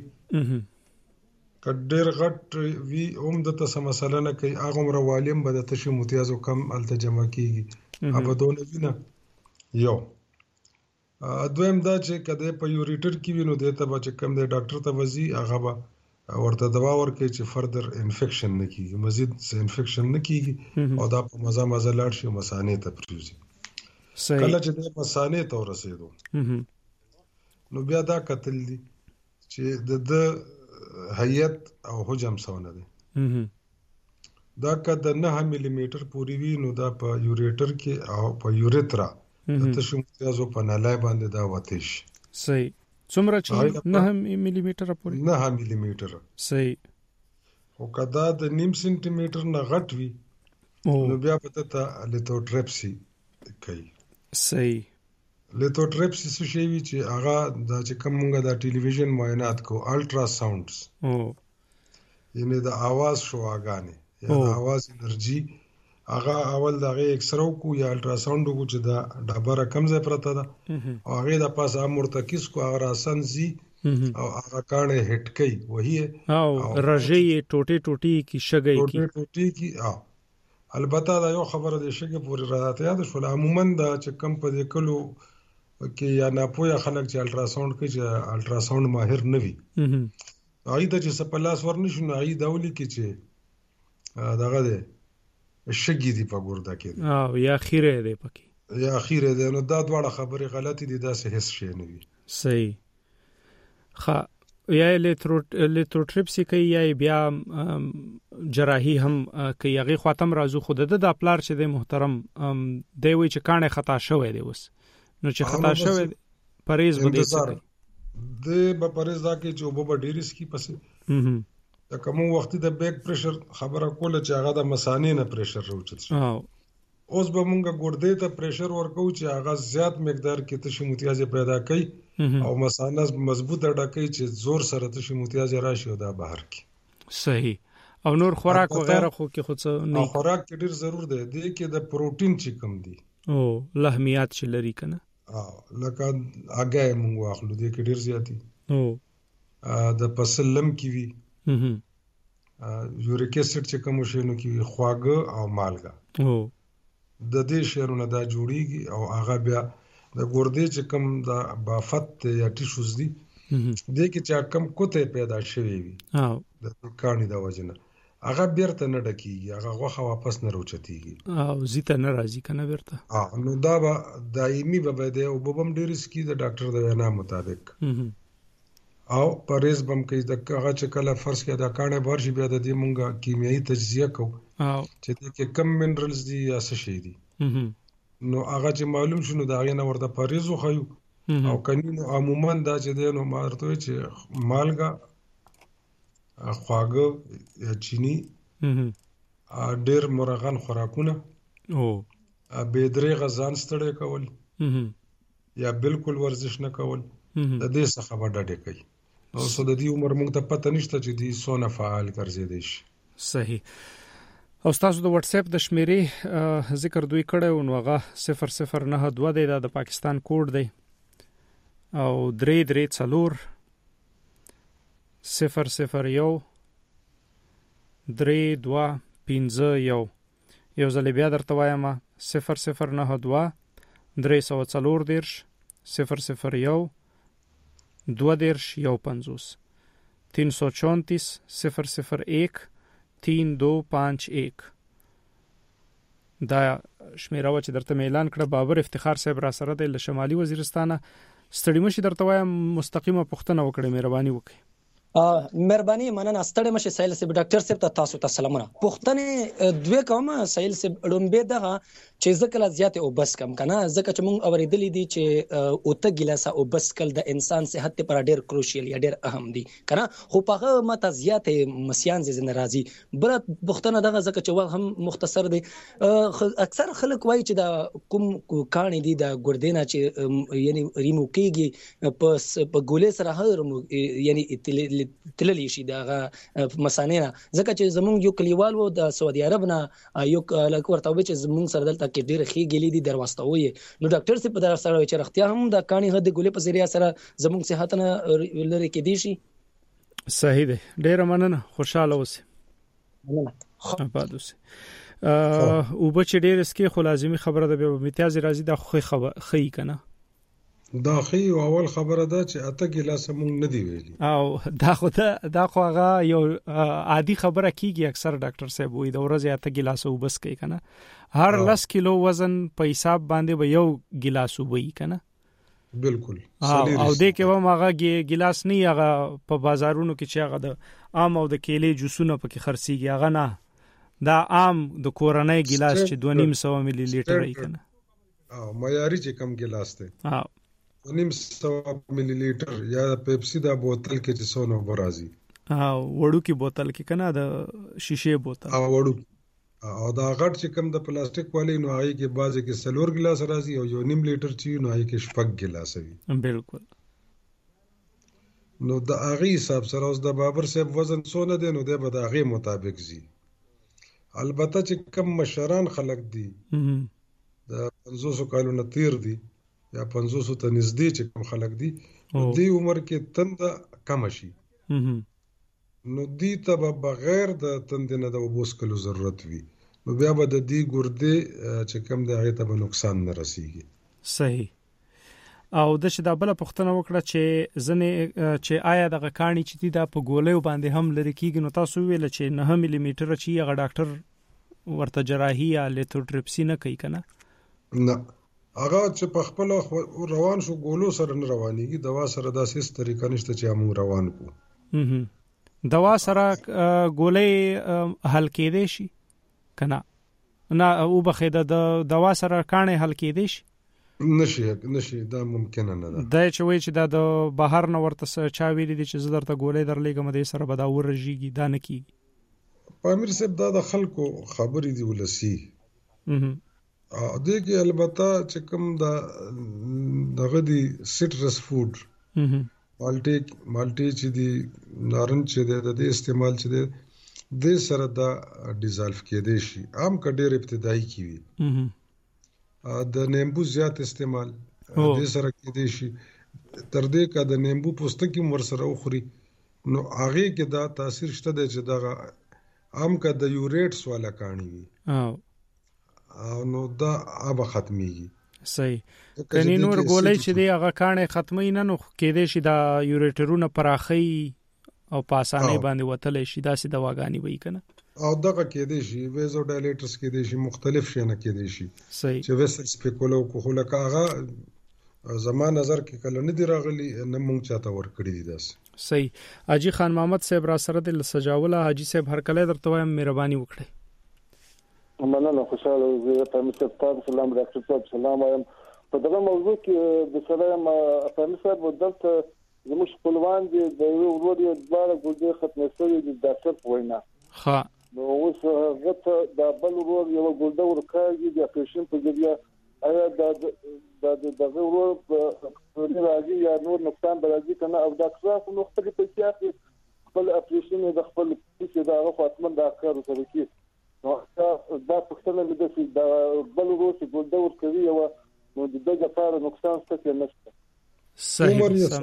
کډیر غټ وی اوم د تاسو مسله نه کوي هغه مروالیم به د تشو متیازو کم التجمع کیږي. ابدون وینا یو دویم دا چې کده په یوریټر کې وینو دته به چې کم د ډاکټر ته وزي هغه به ورته دوا ورکړي چې فردر انفیکشن نه کیږي مزید انفیکشن نه کیږي او دا په مزه لاړ شي مسانې ته پریوزي. کله چې د مسانې ته ورسېدو نو بیا دا قتل دي چې د هیئت او حجم سونه دي دا کده 9 ملي میټر پوری وی نو دا په یوریټر کې او په یوریترا د تشو متیازو په نلای باندې دا وتیش. صحیح. څومره چې 9 ملي میټر پوری 9 ملي میټر. صحیح. او کدا د 0.5 سنټي میټر نه غټ وی نو بیا پته ته لیتوټریپسي کوي. صحیح. لیتوټریپسي څه شی وی چې هغه د چې کومه د ټلویزیون معاینات کو الټرا ساوندز یعنی د आवाज شواګانې یا د आवाज انرژي هغه اول دغه ایکسرو کو یا الټرا ساوند کو چې دا ډبره کم ځای پرته ده او هغه د پاسه مرتکز کو هغه راسنزي او هغه کانه هټ کوي وਹੀ او رژې ټوټي کی شګي کی البته دا یو خبره ده شګه پورې راته یاد شول عموما دا چې کم په دې کلو کې یا نه پوهه خلک چې الټرا ساوند کوي چې الټرا ساوند ماهر نه وي هغه د چې سپلاس ورنشو نه هغه دولي کې چې دغه ده شګي دی په ګوردا کې او یا خیره دی پکې یا خیره دی نو دا دواړه خبرې غلطي دي دا څه هیڅ شي نه وي. صحیح. یا لیتروټریپسي کوي یا بیا جراحي هم کوي هغه خاتم رازو خود د پلار چې د محترم دی وی چې کانه خطا شوی دی اوس نو چې خطا شوی پریز بده د به پریز دا کې چې وبو ډیریس کی پسې دا کوم وخت د بیک پریشر خبره کوله چې هغه د مسانې نه پریشر راوچت شي اوس به مونږ ګردې ته پریشر ورکو چې هغه زیات مقدار کې تشو متیازې پیدا کوي او مسانه مضبوطه ډکې چې زور سره تشو متیازې راشي او دا بهر کی. صحیح. او نور خوراک وغیرہ خو کې خود څه نه خوراک کې ډیر ضرور دی کې د پروتین چې کم دي او لحمیات چې لري کنه لکه هغه مونږ واخلو دې کې ډیر زیاتی او د پسلم کې وی یوریک اسید چې کوم شي نو کې خواږه او مالګه او د دې شیرونه دا جوړیږي او هغه بیا د ګردې چې کوم د بافت یا ټیشوز دي دې کې چې کوم کوته پیدا شوی وي او د کانی د وجنه هغه بیرته نه ډکیږي هغه غوخه واپس نه روچتيږي او زیته نه راځي کنه بیرته نو دا به دایمي به دی او بوبم ډیر سکی د ډاکټر د وینا مطابق او پریز بم کې د هغه چې کله فرض کې دا کانه بارشي بیا د دې مونږه کیمیاوي تجزیه کو چې دې کم منرالز دي یا څه شي دي نو هغه چې معلوم شونه دا غي نه ورته پریز خو او کني عموما دا چې د نو مارته چې مالګه خواږه یا چینی ډېر مرغان خوراکونه او به درې غزان ستړي کول یا بالکل ورزش نه کول د دې څخه به ډډه کوي. نو سو د دې عمر موږ ته پته نشته چې دې سونه فعال ګرځېدي شي. صحیح. او تاسو د واتس اپ د شمیرې ذکر دوی کړو نو هغه 0092 دی د پاکستان کوډ دی او 334 001 3251 یو ځل بیا درته وایم 0092 334 001 2251 334 001 3251 دا شمیره و چې درته اعلان کړه. بابر افتخار صاحب را سره د شمالي وزیرستانه ستړي مشي درته وایم مستقیمه پوښتنه وکړئ مهرباني وکړئ. مهرباني مننه ستړي مشه سایل سیب ډاکټر صاحب ته تاسو ته سلامونه. پوښتنه دوه کوم سایل سیب ډومبه دغه چې ځکه زیات او بس کم کنه ځکه چې موږ اوریدلې دي چې اوته ګلاسه او بس کل د انسان صحت پر ډېر کروشیل یا ډېر اهم دي کنه خو په ماته زیات مسیان زنه راځي. بل پوښتنه دغه ځکه چې هم مختصر دي اکثر خلک وایي چې دا کوم کانی دي د ګردینا چې یعنی ریمو کیږي په ګولې سره هر یعنی تللی شي دغه مسانه ځکه چې زمونږ یو کلیوال وو د سعودي عرب نه یو لکه ورته وي چې زمونږ سره دلته کې ډېر خې ګلې دي درواستوي. نو ډاکټر صاحب په سره چې رختیا هم د کانی هد ګولې په ذریعہ سره زمونږ صحت نه لري کې دي شي. صحیح دی. ډېر مننه. خوشاله اوسئ. مننه. آباد اوسئ. او بچ ډېر اسکی خو لازمی خبره ده به امتیاز راځي د خې کنه دا خې اول خبره ده چې اته ګلاس مونږ نه دی ویلي او دا خو هغه یو عادي خبره کیږي اکثر ډاکټر صاحب وي د ورځې اته ګلاس وبس کوي کنه هر 10 کیلو وزن په حساب باندې به یو ګلاس وبي کنه بالکل او دې کې و ماغه ګلاس نه هغه په بازارونو کې چې هغه د عام او د کېلې جوسونه پکې خرڅيږي هغه نه دا عام د کورنۍ ګلاس چې 2.5 ملي لیټر ای کنه او معیاري چې کم ګلاس دی 2.5 ملي لیټر یا پیپسي دا بوتل کې چې سونو برازي وړو کې بوتل کې کنه د شیشه بوتل وړو او دا غټ چې کم د پلاستیک والی نو هغه کې بازه کې سلور ګلاس راځي او 1.5 لیټر چې نو هغه کې شپږ ګلاس وي بالکل نو د هغه حساب سره اوس د بابر صاحب وزن څونه دی نو د به د هغه مطابق زی البته چې کم مشران خلق دي د 500 کالو نه تیر دي یا 500 ته نږدې چې کم خلق دي د عمر کې تند کم شي نو دي ته بغیر د تند نه د وبوس کلو ضرورت وي نو بیا به د دې ګردې چې کم د هغه ته نقصان نه رسیږي. صحیح. او د شدا بل پښتنه وکړه چې ځنه چې آیا د غکانی چې دا په ګولې باندې هم لري کیږي نو تاسو ویل چې 9 ملي میټر چې هغه ډاکټر ورته جراحي یا لیتوټریپسي نه کوي کنه نه هغه چې په خپل روان شو ګولو سره نه روانيږي دوا سره داسې طریقه نشته چې موږ روان کو دوا سره ګولې حل کېدې شي کنه نه او بخیده د دوا سره کانه حل کېدې شي نشي دا ممکن نه ده دا چې وای چې دا د بهر نه ورته چا ویلي دي چې زه درته ګولې درلېګم د سره به دا ورژيږي دا نه کیږي پامیر صاحب دا د خلکو خبرې دی ولسی دغه البته چې کوم دا دغه دی سټرس فود مالټي چې دی نارنج چې دی د استعمال چې دی د سره دا ډیزالف کېدې شي عام کډېر ابتدایي کیوي د نیمبو زیات استعمال د سره کېدې شي تر دې کا د نیمبو پوستکی مر سره وخوري نو هغه کې دا تاثیر شته چې دا عام کا د یوریټس والا کانی وي او نو دا اب ختميږي. صحیح. کني نور ګولې چې دی هغه کانه ختمي نه نو کېدې شي دا یوریټرونه پراخي او پاسانه باندې وتلې شي دا سي دواګانی وي کنه او دغه کېدې شي ویزو ډایلیټرز کېدې شي مختلف شي نه کېدې شي صحیح چې وسل سپیکولو کو خلک هغه زمان نظر کې کله نه دی راغلي نه مونږ چاته ور کړی دي داس. صحیح. حاجی خان محمد صاحب را سره د سجاوله حاجی صاحب هر کله درته وایم مهرباني وکړئ. مننه خوشاله زه په مستقبل سلام ډاکټر صاحب سلام وایم په دغه موضوع کې د سلام افغان صاحب ودلته زموږ خپلوان دي د یو ورور یو ځاله ګوډه ختمه شوی د ډاکټر وینا ها نو اوس غته د بل ورور یو ګوډه ورکاږي د اپریشن په ذریعہ آیا دغه ورور په راځي یا نور نقصان به راځي کنه او دا څه نو خپل پیسې اخلي خپل اپریشن د خپل پیسې دا خاطمن دا کار سره کی نو دا پښتنه د دې دا بل ورور چې ګولډ ور کوي او نو د دې لپاره نقصان څه نشته. صحیح.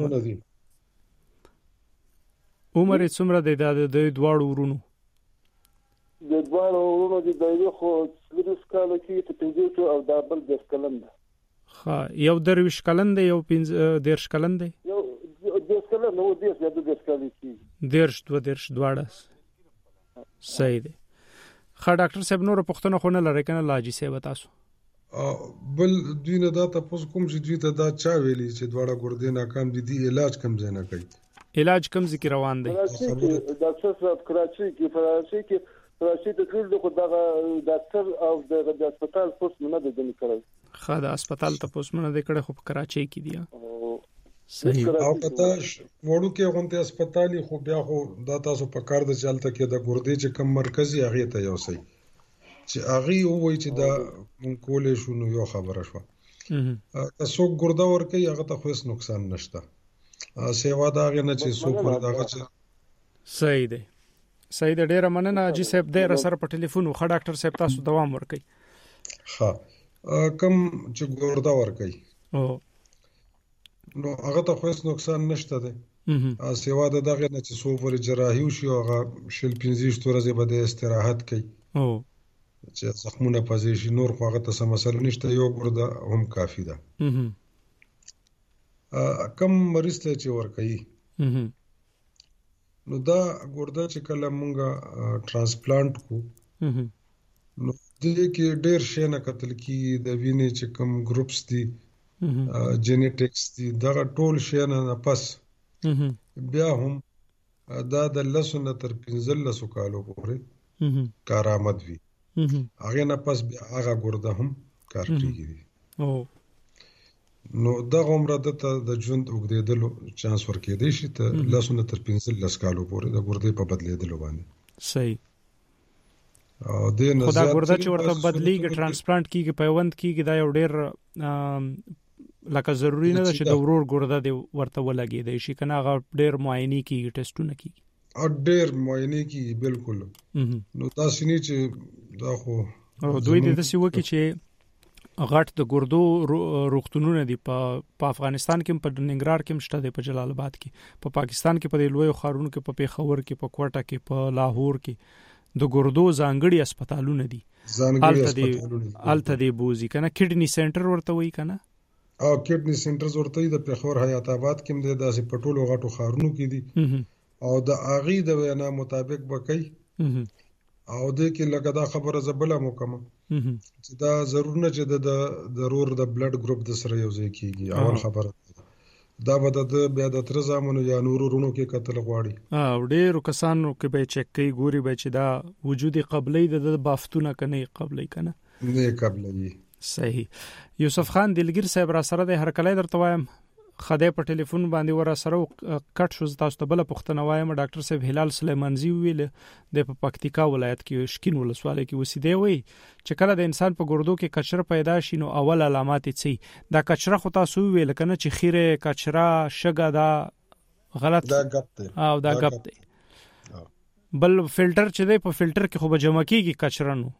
عمر یې څومره دی د دواړو ورونو؟ د دوه ورونو د یو خو 30 کال کې ته 50 او دا بل 10 کلن ده. ها یو 30 کلن دی یو 15 کلن دی. یو 10 کلن نو 10 یا 10 کال کې 10 دواړه. صحیح دی. خا ډاکټر صاحب نور پښتنه خو نه لري کنه لاجی صاحب تاسو بل دوی نه دا تاسو کوم چې دوی ته دا چا ویلي چې دواړه ګردې ناکام دي علاج کم ځای نه کوي؟ علاج کم ذکر روان دی. ډاکټر صاحب کراچي کې راشي د ټول د ډاکټر او د هسپتال پوس نه د دني کړی. خا د هسپتال ته پوس نه د کړه خو په کراچي کې دی. صحیح. او پتا وړو کې غونته هسپتالي خو بیا خو دا تاسو په کار د چلته کې د ګردې چې کم مرکزي هغه ته یو سي چې هغه وایي چې دا مونږ کولې شو نو یو خبره شو. تاسو ګردا ور کوي هغه ته خو هیڅ نقصان نشته. سیوا دا غي نه چې څوک ورغه چې صحیح دی. صحیح دی. ډیره مننه اجي صاحب د سره په ټلیفون خو ډاکټر صاحب تاسو دوام ورکړي. ها کم چې ګوردا ورکړي او نو هغه ته خو هیڅ نقصان نشته دی. سیوا دا دغه نه چې څوک ور جراحي وشي هغه شل 15 ورځې به د استراحت کوي او چې زخمونه پزې شي نور خو هغه ته سم مسله نشته یو ګوردا هم کافی ده. کم مریض ته چې ورکړي نو دا ګوردا چې کله مونږه ترانسپلانت کو نو دې کې ډېر شي نه قتل کی د وینې چې کم ګروپس دي جینیټکس دي دا ټول شي نه پس بیا هم دا د لسونه تر 15 کالو پورې کارآمد وي. هغه نه پس بیا هغه ګوردا هم کار کوي. او نو دا عمره د ژوند وګړېدلو چانس ورکېدې شي ته لاسونه تر 15 کالو پورې د ګردې په بدلېدلو باندې. صحیح. او د نه خدا ګرده چې ورته بدلیږي ټرانسپلانت کیږي پیوند کیږي دا یو ډېر لکه ضروری نه ده چې د ورور ګرده دی ورته ولګي دی شي کنه هغه ډېر معاینه کیږي ټیسټونه کیږي او ډېر معاینه کیږي بالکل. نو تاسو نه چې دا خو دوی د څه وکی چې غټ د ګردو روغتونونه دي په افغانستان کې په ننګرهار کې مشته دي په جلال آباد کې په پاکستان کې په لوی خارونو کې په پیښور کې په کوټه کې په لاهور کې د ګردو ځانګړي هسپتالونه دي. الته دی بوزي کنه کډنی سنټر ورته وای کنه او کډنی سنټرز ورته د پیښور حیات آباد کې د داسې پټولو غټو خارونو کې دي او د اغي د وینا مطابق بکای او د کې لګا دا خبره زبله مکمه چې دا ضرور نه چې د ضرور د بلډ ګروپ د سره یو ځای کیږي. اول خبره دا به د بیا د تر زامنو یا نورو رونو کې قتل غواړي او ډېر کسانو کې به چک کوي ګوري به چې دا وجودي قبلې د بافتونه کنه قبلې کنه نه قبلې. صحیح. یوسف خان دلګر صاحب را سره د هر کله درته وایم خدای په ټلیفون باندې ور سره کټ شو تاسو ته بل پښتنه وایم ډاکټر صاحب هلال سلیمانزی ویل د پکتیکا ولایت کې شکین ولسواله کې وسیده وي چې کله د انسان په ګردو کې کچره پیدا شي نو اول علامات یې دا کچره خو تاسو ویل کنه چې خیره کچره شګه دا غلط دا غپ دی او دا غپ دی بل فلټر چې دی په فلټر کې خو به جمع کیږي کچره نو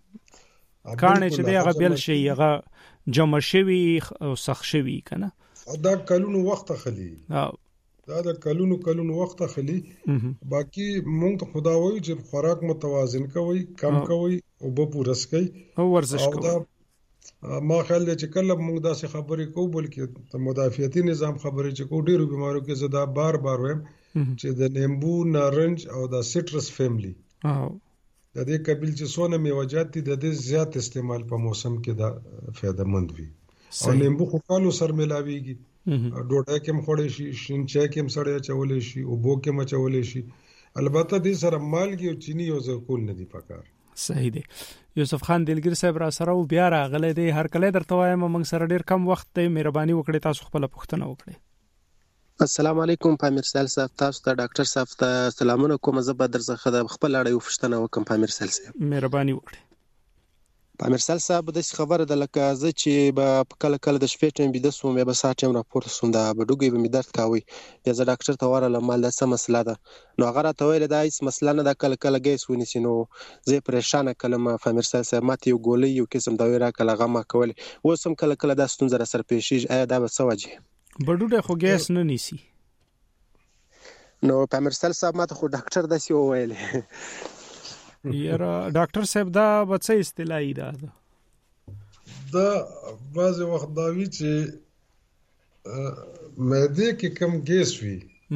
کانه چې دی هغه بل شي هغه جمع شوی او سخ شوی کنه دا کلونو وخت خلی دا د کلونو وخت خلی باقی مونږ ته خدا وایي چې خوراک متوازن کوي کم کوي او به پورس کوي او ورزش کوي. ما خیال دی چې کله مونږ داسې خبرې کوو بلکې مدافعتي نظام خبرې چې کوو ډیرو بیمارو کې زدا بار وایم چې د نیمبو نارنج او د سټرس فیملی د دې قبیل چې څونه میوجات دي د دې زیات استعمال په موسم کې دا فائدہ مند وي. او نیمبو خو کالو سر ملاويږي ډوډۍ کې مخوړې شي شین چای کې مسړې چولې شي او بو کې مچولې شي البته دې سره مالګي او چینی او زرکول نه دي پکار. صحیح دی. یوسف خان دلګر صاحب را سره او بیا راغله دی هر کله درته وایم موږ سره ډیر کم وخت دی مهرباني وکړئ تاسو خپل پوښتنه وکړئ. السلام علیکم پامیر سال صاحب تاسو ته ډاکټر صاحب ته سلامونه کوم زه به درڅخه خپل اړه یو پوښتنه وکم پامیر سال صاحب. مهرباني وکړئ. پامیر صاحب د خبره د لکه زه چې به کله کله د شپې ټیم بده سوم یا به ساعت ټیم راپورته سوم دا به ډوګي به می درد کاوي یا زه ډاکټر ته ورله مال د سم مسله ده نو هغه راته ویل دا هیڅ مسله نه ده کله کله ګیس ونیسي نو زه پریشان کلمه پامیر صاحب ماته یو ګولې یو قسم دا ویرا کله غما کول وسم کله کله د ستونزه را سر پېښیږي آیا دا به څه وجه بډوډه خو ګیس نه نیسی نو پامیر صاحب ماته خو ډاکټر داسې وویل یاره ډاکټر صاحب دا بڅ استلای ده دا بعض وخت دا وی چې معده کې کم ګیس وي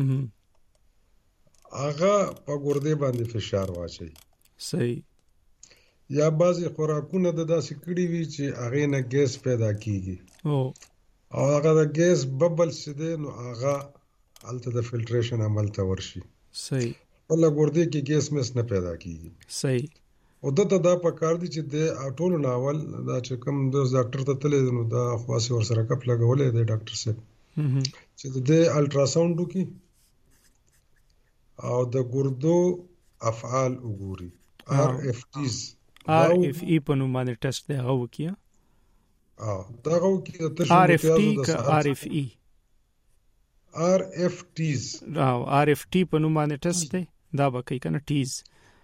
هغه په ګردې باندې فشار واچي صحیح یا بعض خوراکونه د داسې کړي وي چې هغه نه ګیس پیدا کیږي او هغه د ګیس ببل سده نو هغه الته د فلټریشن عمل ته ورشي صحیح ولله ګردې کې ګیس مس نه پیدا کیږي صحیح او دته دا په کار دي چې د ټولو ناول دا چې کوم د ډاکټر ته تللی نو دا خاصه ور سره کپ لګولې دی ډاکټر صاحب چې د الټراساوند وکي او د ګردو افعال وګوري RFE په نوم باندې ټیسټ دی هغه وکي دا هغه وکي د تشخیص RFE RFTs او RFT په نوم باندې ټیسټ دی دا به کوي کنه ټیز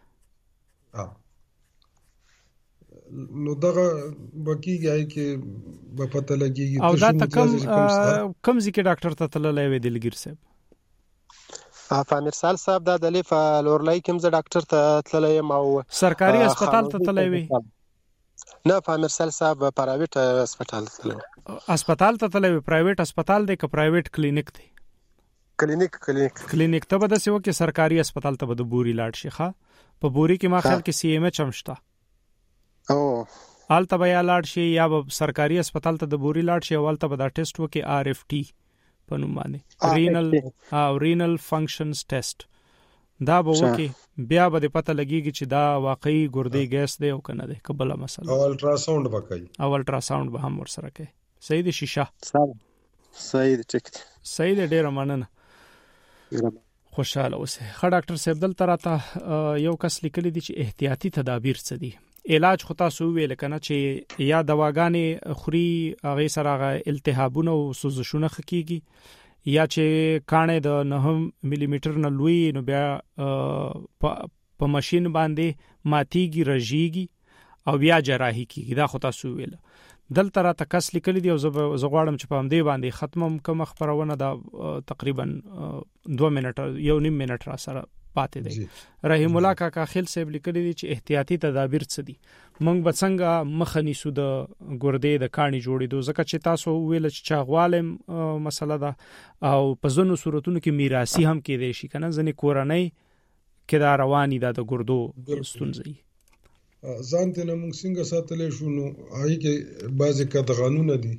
نو دغه بکیږي کې په پته لګيږي او دا کم ځکه ډاکټر ته تللی وي دلګیر صاحب پامیر صاحب دا د لیف لورلای کوم ز ډاکټر ته تللی او سرکاري هسپتال ته تللی وي نه پامیر صاحب پرایویټ هسپتال ته هسپتال ته تللی وي پرایویټ هسپتال دی که پرایویټ کلینیک دی کلینیک ته به د سیو کې سرکاري هسپتال ته به د بوري لاړ شي ښه په بوري کې ما خیال کې CMH هم شته آلته به یا لاړ شي یا به سرکاري هسپتال ته د بوري لاړ شي او آلته به دا ټیسټ وکي RFT په نوم باندې رینل فنکشنز ټیسټ دا به وکي بیا به پته لګيږي چې دا واقعي ګردې ګیس دی او کنه دی قبل مسله او الټراساوند وکړي او الټراساوند به هم ورسره کوي صحیح دی شیشه صحیح دی ټیک صحیح دی ډیر مننه خوشاله اوسه ښه ډاکټر صاحب دلته راته یو کس لیکلی دی چې احتیاطي تدابیر څه دي علاج خو تاسو ویل کنه چې یا دواګانې خوري هغه سره التهابونه او سوزشونه خکېږي یا چې کانه د 9 ملي میټر نه لوی نو بیا په ماشين باندې ماتيږي رژيږي او بیا جراحي کیږي دا خو تاسو ویل دلته را تکس لیکلی دی او زغواړم چې په همدې باندې ختمم کوم خبرونه دا تقریبا 2 منټه یو نیم منټ را سره پاتې دی رحیم الله کاکا خیل صاحب لیکلی دی چې احتیاطي تدابیر څه دي موږ به څنګه مخنی سود ګردې د کاڼي جوړېدو ځکه چې تاسو ویل چې چاغوالم مسله ده او په ځینو صورتونو کې میراثي هم کېدای شي کنه ځنې کورنۍ کې دا رواني ده د ګردو ستونزې ځان ته موږ څنګه ساتلې شو نو هغه کې بعضی قدغانونه دي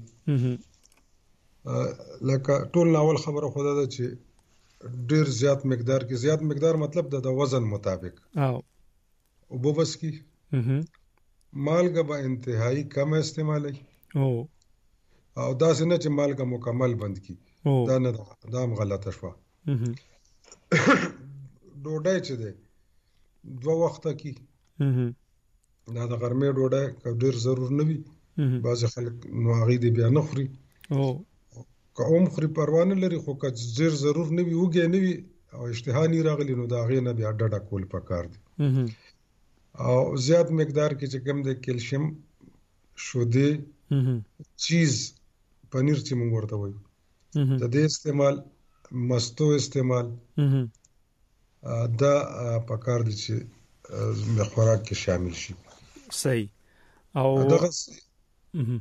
لکه ټول ناول خبره خدا ده چې ډیر زیات مقدار مطلب د وزن مطابق او بوبس کی مالګه به انتهایی کم استعمالي او دا څنګه چې مالګه مکمل بند کی دا نه دا هم غلطه شو ډوډۍ چې ده 2 وخته کی دا د غرمې ډوډۍ ډیر ضرور نه وي بعض خلک نو هغه دی بیا نه خوري کوم خوري پروا نه لري خو که ډیر ضرور نه وي وګي نه وي او اشتها نه راغلی نو دا غي نه بیا ډډه کول پکار دي او زیات مقدار کې چې کم د کیلشیم شوده چیز پنیر چې موږ ورته وایو د دې استعمال مستو استعمال دا پکار دي چې د خوراک کې شامل شي صحیح او دغه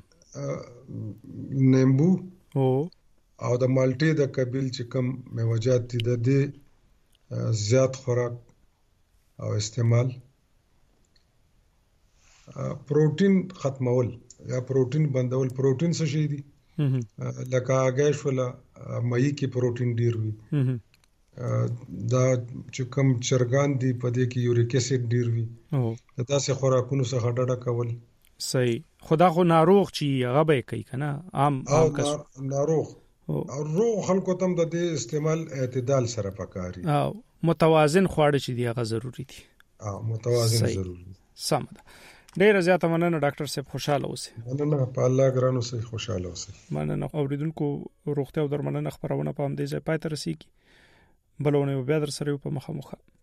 نیمبو او د مالټې د قبیل چې کم میوجات دي د دې زیات خوراک او استعمال پروتین ختمول یا پروتین بندول پروتین څه شي دي لکه هګۍ ولا مې کې پروتین ډیر وي دا چې کوم چرګان دي په دې کې یوریک اسید ډیر وي دا څه خوراکونو څخه ډډه کول صحیح خدا خو ناروغ چی هغه به کوي کنه عام کس ناروغ او روغ خلکو تم د دې استعمال اعتدال سره پکاري او متوازن خواړه چې دی هغه ضروری دي متوازن ضروری سم ده ډیر زیاته مننه ډاکټر صاحب، خوشاله اوسئ. مننه، په الله ګران اوسئ، خوشاله اوسئ. مننه. اوریدونکو روغتیا او درملنه خبرونه په همدې ځای پای ته رسیږي. بلونه بیا در سره په مخه